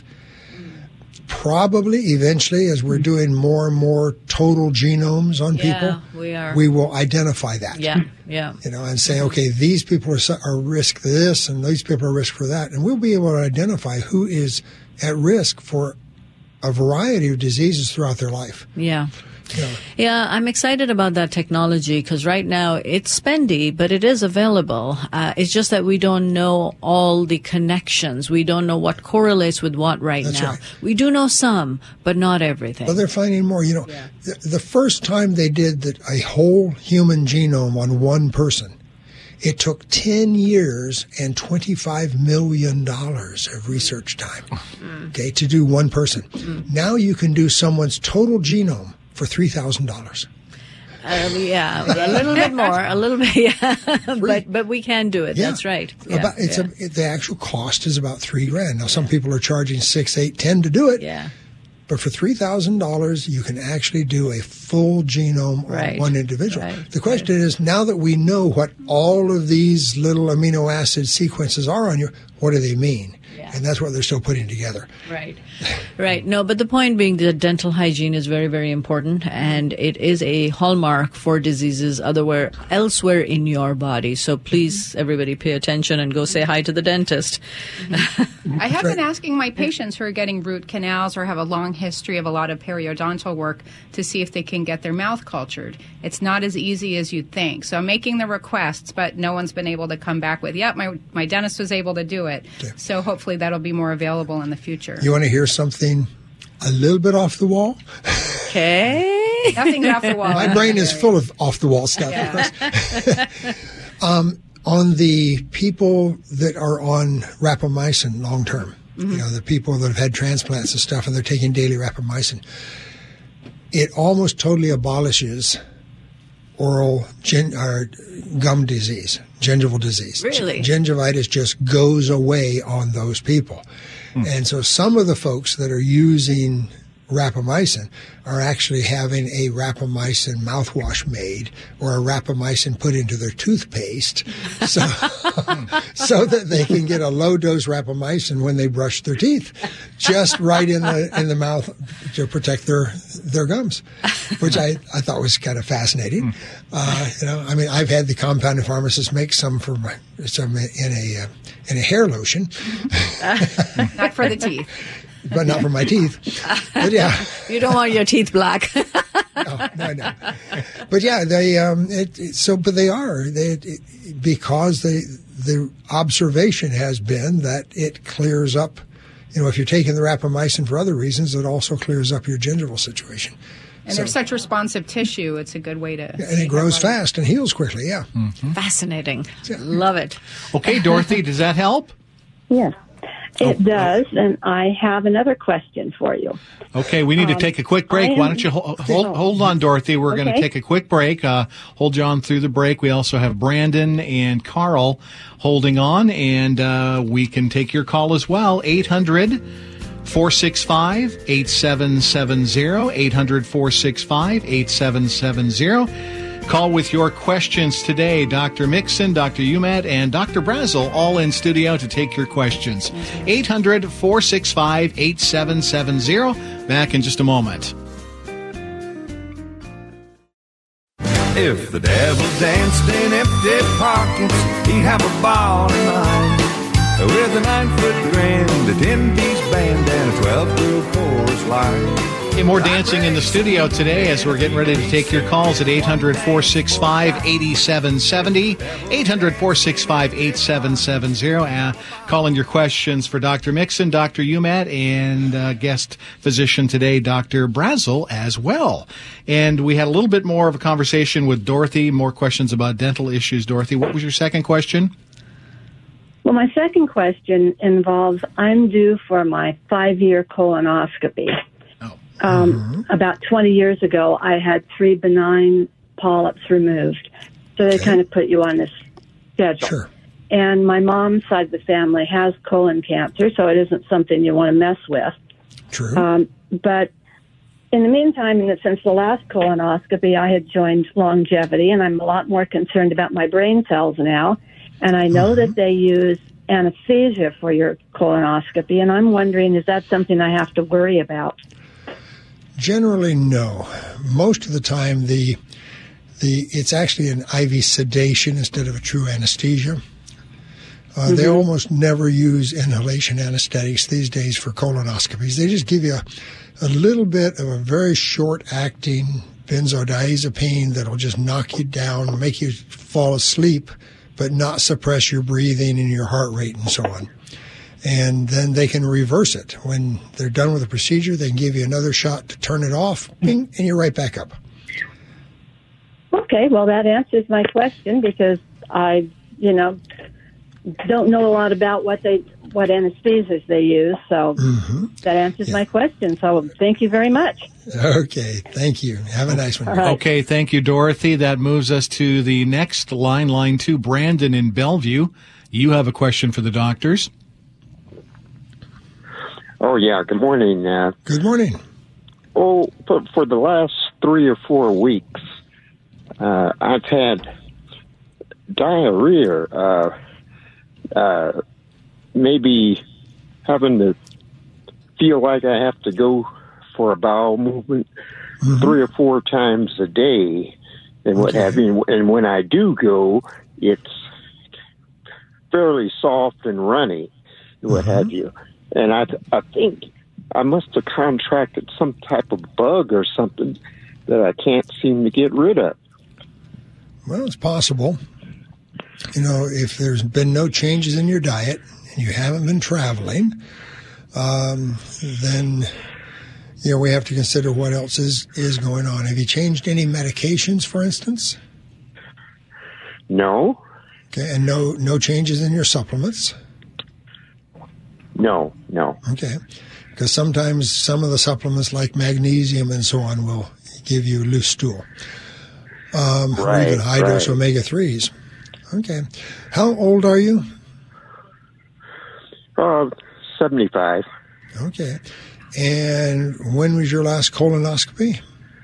Probably, eventually, as we're doing more and more total genomes on Yeah, people, we are. we will identify that. Yeah. Yeah. You know, and say, okay, these people are, su- are risk for this, and these people are risk for that, and we'll be able to identify who is at risk for a variety of diseases throughout their life. Yeah. You know, Yeah, I'm excited about that technology because right now it's spendy, but it is available. Uh, it's just that we don't know all the connections. We don't know what correlates with what right That's now. right. We do know some, but not everything. but they're finding more. You know, the, the first time they did that, a whole human genome on one person, It took ten years and twenty-five million dollars of research time, okay, to do one person. Mm. Now you can do someone's total genome for three thousand dollars. Uh, yeah, a little bit more, a little bit, yeah. but but we can do it. Yeah. That's right. Yeah, about, it's yeah. a, it, the actual cost is about three grand. Now, some people are charging six, eight, ten to do it. Yeah. But for three thousand dollars, you can actually do a full genome right. on one individual. Right. The question right. is, now that we know what all of these little amino acid sequences are on you, what do they mean? Yeah. And that's what they're still putting together. Right. Right. No, but the point being that dental hygiene is very, very important, and it is a hallmark for diseases otherwhere, elsewhere in your body. So please, everybody, pay attention and go say hi to the dentist. I have been asking my patients who are getting root canals or have a long history of a lot of periodontal work to see if they can get their mouth cultured. It's not as easy as you'd think. So I'm making the requests, but no one's been able to come back with, yep, my, my dentist was able to do it. Okay. So hopefully that'll be more available in the future. You want to hear something a little bit off the wall? Okay. Nothing's off the wall. My brain is full of off the wall stuff. Yeah. um, on the people that are on rapamycin long term, mm-hmm. you know, the people that have had transplants and stuff, and they're taking daily rapamycin, it almost totally abolishes oral gin- or gum disease, gingival disease. Really? G- gingivitis just goes away on those people. Hmm. And so some of the folks that are using rapamycin are actually having a rapamycin mouthwash made or a rapamycin put into their toothpaste so, so that they can get a low-dose rapamycin when they brush their teeth, just right in the in the mouth to protect their their gums, which I, I thought was kind of fascinating. Uh, you know, I mean, I've had the compounding pharmacist make some for my, some in a uh, in a hair lotion, not for the teeth. But not for my teeth. But yeah, you don't want your teeth black. no, no, no. But yeah, they um, it, it, so but they are they it, because they the observation has been that it clears up. You know, if you're taking the rapamycin for other reasons, it also clears up your gingival situation. And so, there's such responsive tissue; it's a good way to. And it grows fast and heals quickly. Yeah, mm-hmm. Fascinating. Yeah. Love it. Okay, Dorothy, does that help? Yes. It does, and I have another question for you. Okay, we need to take a quick break. Am, Why don't you hold, hold, hold on, Dorothy? We're okay. going to take a quick break. Uh, hold you on through the break. We also have Brandon and Carl holding on, and uh, we can take your call as well. eight hundred, four six five, eight seven seven zero, eight hundred, four six five, eight seven seven zero. Call with your questions today. Doctor Mixon, Doctor Umat, and Doctor Brazel all in studio to take your questions. eight hundred, four six five, eight seven seven zero. Back in just a moment. If the devil danced in empty pockets, he'd have a ball tonight. With a nine-foot grin, a ten-piece band, and a twelve-through chorus line. Okay, more dancing in the studio today as we're getting ready to take your calls at eight hundred, four six five, eight seven seven zero, eight hundred, four six five, eight seven seven zero. Uh, calling your questions for Doctor Mixon, Doctor Umat, and uh, guest physician today, Doctor Brazel, as well. And we had a little bit more of a conversation with Dorothy, more questions about dental issues. Dorothy, what was your second question? Well, my second question involves I'm due for my five-year colonoscopy. Oh. Um, Mm-hmm. About twenty years ago, I had three benign polyps removed. So they Okay. kind of put you on this schedule. Sure. And my mom's side of the family has colon cancer, so it isn't something you want to mess with. True. Um, but in the meantime, and since the last colonoscopy, I had joined Longevity, and I'm a lot more concerned about my brain cells now. And I know Mm-hmm. that they use anesthesia for your colonoscopy, and I'm wondering, is that something I have to worry about? Generally, no. Most of the time, the the it's actually an I V sedation instead of a true anesthesia. Uh, mm-hmm. They almost never use inhalation anesthetics these days for colonoscopies. They just give you a, a little bit of a very short-acting benzodiazepine that'll just knock you down, make you fall asleep, but not suppress your breathing and your heart rate and so on. And then they can reverse it. When they're done with the procedure, they can give you another shot to turn it off, bing, and you're right back up. Okay, well, that answers my question because I you know, don't know a lot about what they what anesthesias they use. So Mm-hmm. that answers Yeah. my question. So thank you very much. Okay, thank you. Have a nice one. All right. Okay, thank you, Dorothy. That moves us to the next line, line two, Brandon in Bellevue. You have a question for the doctors. Oh, yeah. Good morning. Uh, Good morning. oh, for, for the last three or four weeks, uh, I've had diarrhea, uh, uh, maybe having to feel like I have to go for a bowel movement Mm-hmm. three or four times a day and what Okay. have you. And when I do go, it's fairly soft and runny and what Mm-hmm. have you. And I, th- I think I must have contracted some type of bug or something that I can't seem to get rid of. Well, it's possible. You know, if there's been no changes in your diet and you haven't been traveling, um, then, you know, we have to consider what else is, is going on. Have you changed any medications, for instance? No, Okay, and no no changes in your supplements? no, no. Okay, because sometimes some of the supplements like magnesium and so on will give you loose stool. Um, or Right, even high dose right. omega threes. Okay. How old are you? Uh, seventy-five. Okay. And when was your last colonoscopy?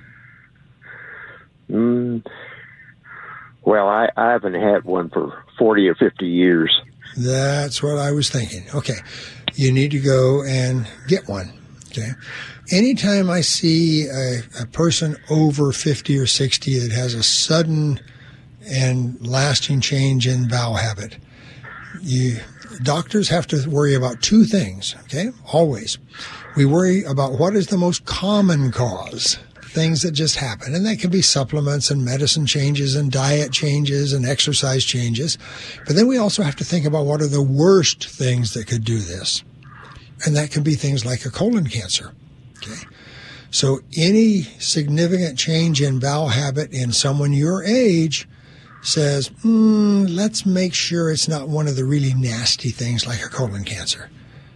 Mm, well, I, I haven't had one for forty or fifty years. That's what I was thinking. Okay. You need to go and get one. Okay. Anytime I see a, a person over fifty or sixty that has a sudden and lasting change in bowel habit, you doctors have to worry about two things. Okay. Always. We worry about what is the most common cause, things that just happen. And that can be supplements and medicine changes and diet changes and exercise changes. But then we also have to think about what are the worst things that could do this. And that can be things like a colon cancer. Okay. So any significant change in bowel habit in someone your age says, mm, let's make sure it's not one of the really nasty things like a colon cancer.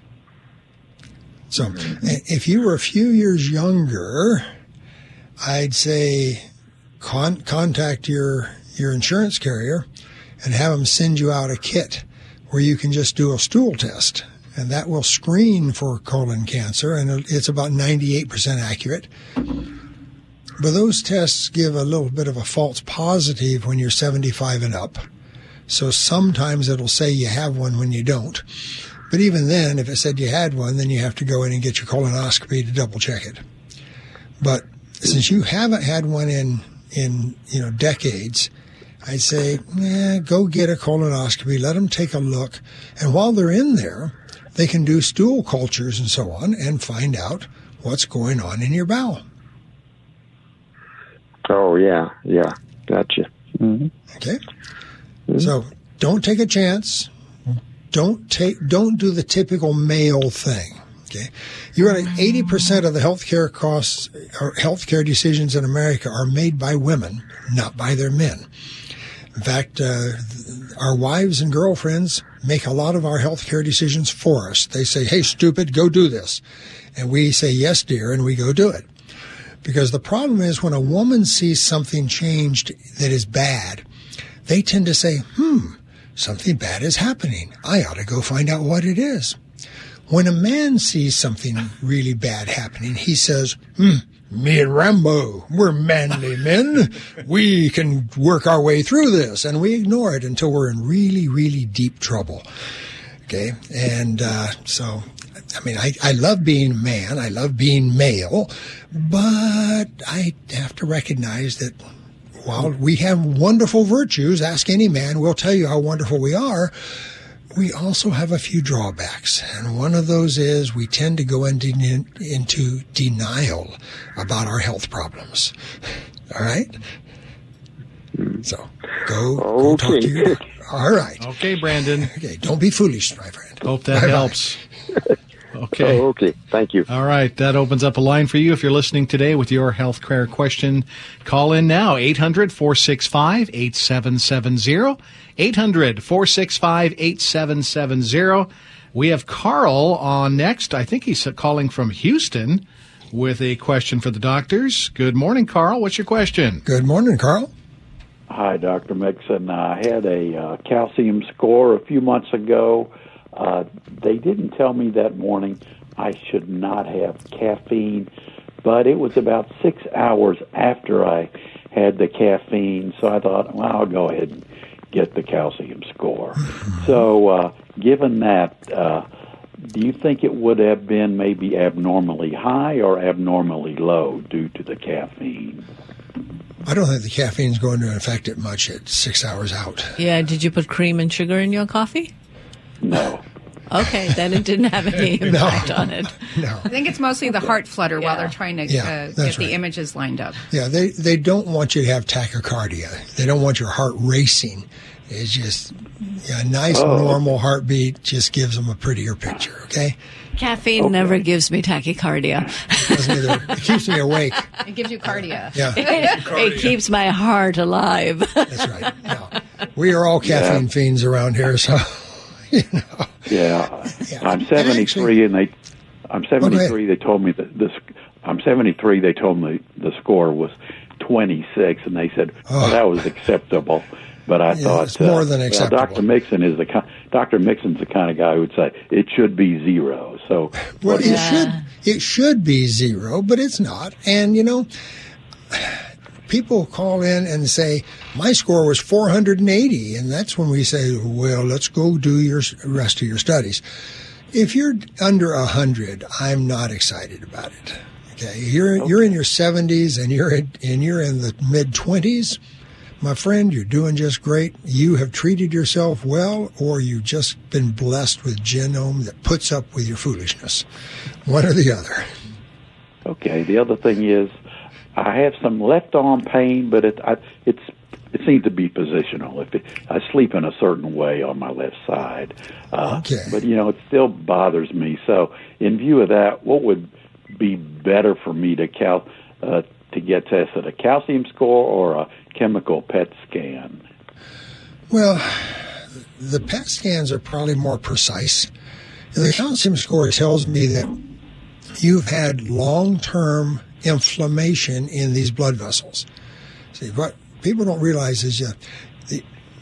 So if you were a few years younger, I'd say con- contact your, your insurance carrier and have them send you out a kit where you can just do a stool test. And that will screen for colon cancer, and it's about ninety-eight percent accurate. But those tests give a little bit of a false positive when you're seventy-five and up. So sometimes it'll say you have one when you don't. But even then, if it said you had one, then you have to go in and get your colonoscopy to double check it. But since you haven't had one in, in you know, decades, I'd say, eh, go get a colonoscopy, let them take a look. And while they're in there, they can do stool cultures and so on and find out what's going on in your bowel. Oh, yeah, yeah. Gotcha. Mm-hmm. Okay? Mm-hmm. So don't take a chance. Don't take. Don't do the typical male thing. Okay, you're at eighty percent of the healthcare costs or healthcare decisions in America are made by women, not by their men. In fact, uh, our wives and girlfriends make a lot of our healthcare decisions for us. They say, "Hey, stupid, go do this," and we say, "Yes, dear," and we go do it. Because the problem is when a woman sees something changed that is bad, they tend to say, "Hmm, something bad is happening. I ought to go find out what it is." When a man sees something really bad happening, he says, hmm, me and Rambo, we're manly men. We can work our way through this. And we ignore it until we're in really, really deep trouble. Okay? And uh, so, I mean, I, I love being a man. I love being male. But I have to recognize that while we have wonderful virtues, ask any man, we'll tell you how wonderful we are, we also have a few drawbacks. And one of those is we tend to go into, into denial about our health problems. All right? So go, go Okay. talk to your doctor. All right. Okay, Brandon. Okay, don't be foolish, my friend. Hope that Bye-bye. helps. Okay. Oh, okay. Thank you. All right. That opens up a line for you if you're listening today with your health care question. Call in now, eight hundred, four six five, eight seven seven zero, eight hundred, four six five, eight seven seven zero. We have Carl on next. I think he's calling from Houston with a question for the doctors. Good morning, Carl. What's your question? Good morning, Carl. Hi, Doctor Mixon. I had a uh, calcium score a few months ago. Uh, they didn't tell me that morning I should not have caffeine, but it was about six hours after I had the caffeine, so I thought, well, I'll go ahead and get the calcium score. So uh, given that, uh, do you think it would have been maybe abnormally high or abnormally low due to the caffeine? I don't think the caffeine is going to affect it much at six hours out. Yeah, did you put cream and sugar in your coffee? No. Okay, then it didn't have any impact No. on it. No. I think it's mostly the heart flutter while Yeah. they're trying to Yeah, uh, get that's the right. images lined up. Yeah, they, they don't want you to have tachycardia. They don't want your heart racing. It's just yeah, a nice, Oh. normal heartbeat just gives them a prettier picture, okay? Caffeine Okay. never gives me tachycardia. Doesn't either. It keeps me awake. It gives you cardia. Yeah, It keeps my heart alive. that's right. No. We are all caffeine fiends around here, so, you know. Yeah, Yeah. I'm And seventy-three, actually- and they, I'm seventy-three. They told me that this. I'm seventy-three. They told me the score was twenty-six, and they said Oh. well, that was acceptable. But I Yeah, thought it's more than well, acceptable. Doctor Mixon is the ki- Doctor Mixon's the kind of guy who would say it should be zero. So Well, it Yeah. should it should be zero, but it's not. And you know, people call in and say my score was four hundred eighty, and that's when we say, well, let's go do your s- rest of your studies. If you're under one hundred, I'm not excited about it. Okay, you're you're in your seventies and you're in, and you're in the mid twenties. My friend, you're doing just great. You have treated yourself well, or you've just been blessed with genome that puts up with your foolishness. One or the other. okay. The other thing is, I have some left arm pain, but it I, it's it seems to be positional. If it, I sleep in a certain way on my left side, uh, Okay. but you know it still bothers me. So, in view of that, what would be better for me to cal uh, to get tested? A calcium score or a chemical P E T scan? Well, the P E T scans are probably more precise. The calcium score tells me that you've had long-term inflammation in these blood vessels. See, what people don't realize is uh, the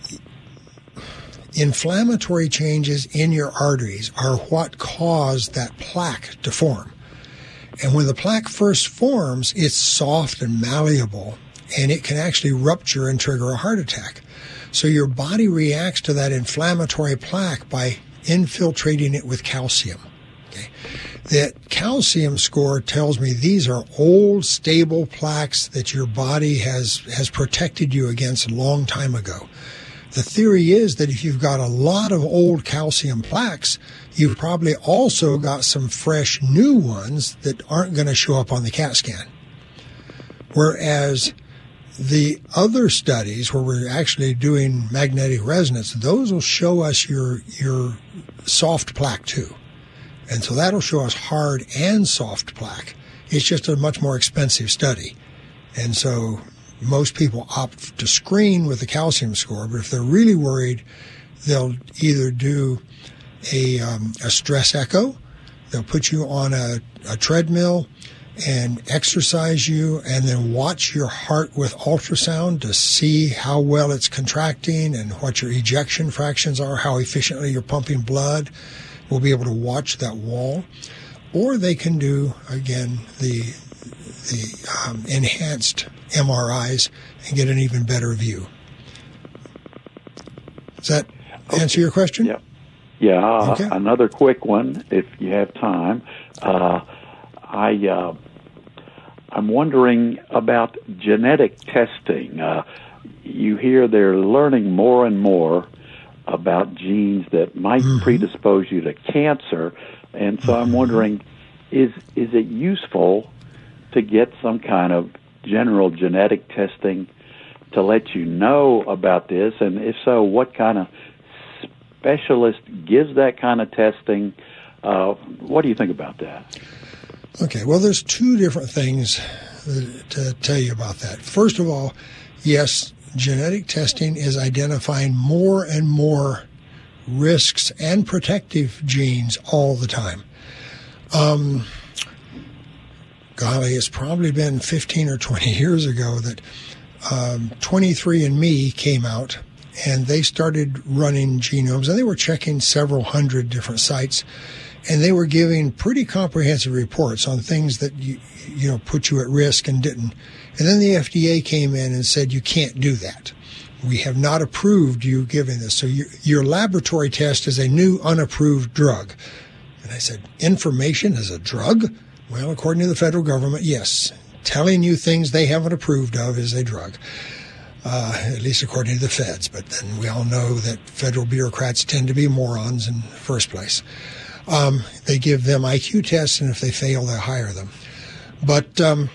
inflammatory changes in your arteries are what cause that plaque to form. And when the plaque first forms, it's soft and malleable, and it can actually rupture and trigger a heart attack. So your body reacts to that inflammatory plaque by infiltrating it with calcium. Okay. That calcium score tells me these are old, stable plaques that your body has, has protected you against a long time ago. The theory is that if you've got a lot of old calcium plaques, you've probably also got some fresh new ones that aren't going to show up on the CAT scan. Whereas the other studies where we're actually doing magnetic resonance, those will show us your your soft plaque too. And so that'll show us hard and soft plaque. It's just a much more expensive study. And so most people opt to screen with the calcium score, but if they're really worried, they'll either do a, um, a stress echo, they'll put you on a, a treadmill and exercise you, and then watch your heart with ultrasound to see how well it's contracting and what your ejection fractions are, how efficiently you're pumping blood. We'll be able to watch that wall. Or they can do, again, the the um, enhanced M R Is and get an even better view. Does that answer your question? Yeah. Yeah. Uh, Okay. Another quick one, if you have time. Uh, I uh, I'm wondering about genetic testing. Uh, you hear they're learning more and more about genes that might Mm-hmm. predispose you to cancer, and so I'm wondering, is is it useful to get some kind of general genetic testing to let you know about this, and if so, what kind of specialist gives that kind of testing? Uh, what do you think about that? Okay, well, there's two different things to tell you about that. First of all, yes, genetic testing is identifying more and more risks and protective genes all the time. Um, golly, it's probably been fifteen or twenty years ago that um, twenty-three and me came out, and they started running genomes, and they were checking several hundred different sites, and they were giving pretty comprehensive reports on things that you, you know, put you at risk and didn't. And then the F D A came in and said, you can't do that. We have not approved you giving this. So your, your laboratory test is a new unapproved drug. And I said, information is a drug? Well, according to the federal government, yes. Telling you things they haven't approved of is a drug. Uh, at least according to the feds. But then we all know that federal bureaucrats tend to be morons in the first place. Um, they give them I Q tests, and if they fail, they hire them. But um,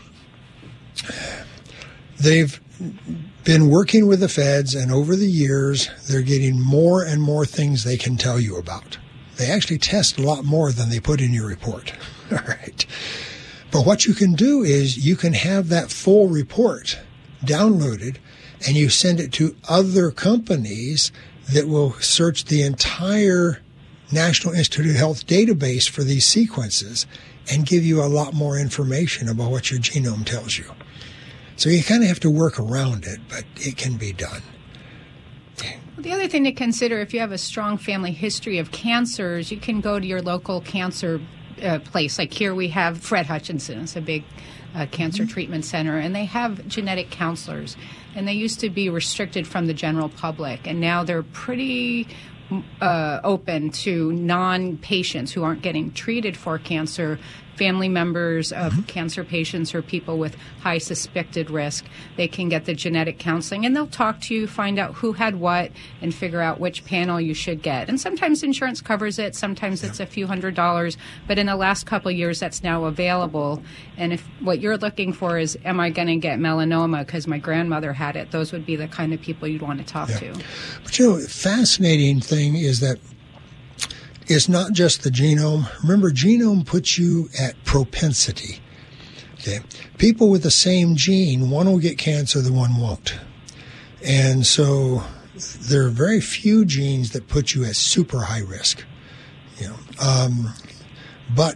they've been working with the feds, and over the years, they're getting more and more things they can tell you about. They actually test a lot more than they put in your report. All right. But what you can do is you can have that full report downloaded, and you send it to other companies that will search the entire National Institute of Health database for these sequences and give you a lot more information about what your genome tells you. So you kind of have to work around it, but it can be done. Well, the other thing to consider, if you have a strong family history of cancers, you can go to your local cancer uh, place. Like here we have Fred Hutchinson. It's a big uh, cancer mm-hmm. treatment center, and they have genetic counselors. And they used to be restricted from the general public, and now they're pretty uh, open to non-patients who aren't getting treated for cancer, family members of mm-hmm. cancer patients or people with high suspected risk. They can get the genetic counseling, and they'll talk to you, find out who had what, and figure out which panel you should get. And sometimes insurance covers it, sometimes yeah. it's a few hundred dollars, but in the last couple of years that's now available. And if what you're looking for is, am I going to get melanoma because my grandmother had it, those would be the kind of people you'd want to talk yeah. to. But you know, the fascinating thing is that it's not just the genome. Remember, genome puts you at propensity. Okay, people with the same gene, one will get cancer, the one won't. And so there are very few genes that put you at super high risk. You know, um, but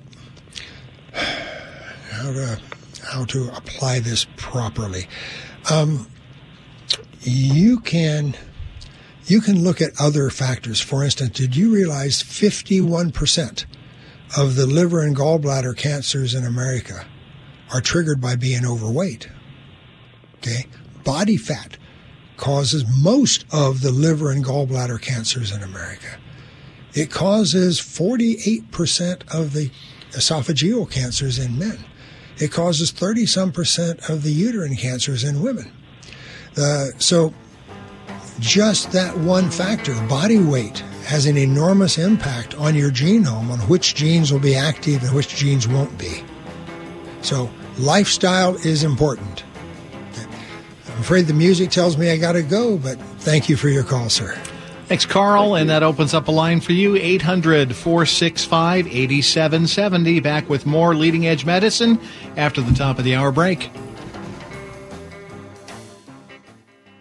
how to how to apply this properly? Um, you can. You can look at other factors. For instance, did you realize fifty-one percent of the liver and gallbladder cancers in America are triggered by being overweight? Okay? Body fat causes most of the liver and gallbladder cancers in America. It causes forty-eight percent of the esophageal cancers in men. It causes thirty-some percent of the uterine cancers in women. Uh, so just that one factor, body weight, has an enormous impact on your genome, on which genes will be active and which genes won't be. So lifestyle is important. I'm afraid the music tells me I got to go, but thank you for your call, sir. Thanks, Carl. And that opens up a line for you, eight hundred, four six five, eight seven seven zero. Back with more Leading Edge Medicine after the top of the hour break.